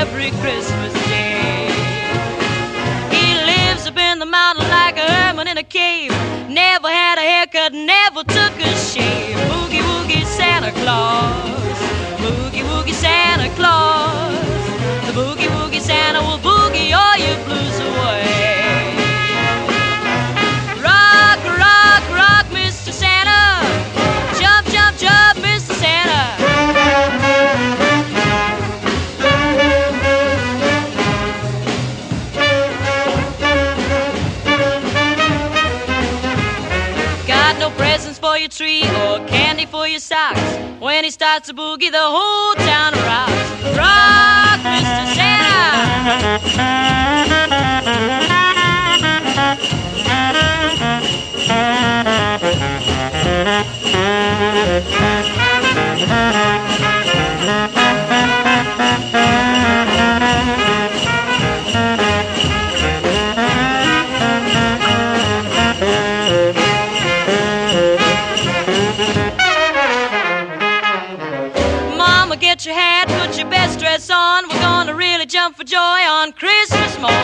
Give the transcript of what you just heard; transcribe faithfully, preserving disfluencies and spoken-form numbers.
every Christmas day. He lives up in the mountain like a hermit in a cave. Never had a haircut, never took a shave. Boogie woogie Santa Claus, boogie woogie Santa Claus. The boogie woogie Santa will boogie all your blues away. Rock, rock, rock, Mister Santa. Jump, jump, jump, Mister Santa. Got no presents for your tree or candy for your socks. When he starts to boogie, the whole town rocks. Rock, Mister Santa. Mama, get your hat, put your best dress on. We're gonna really jump for joy on Christmas morn.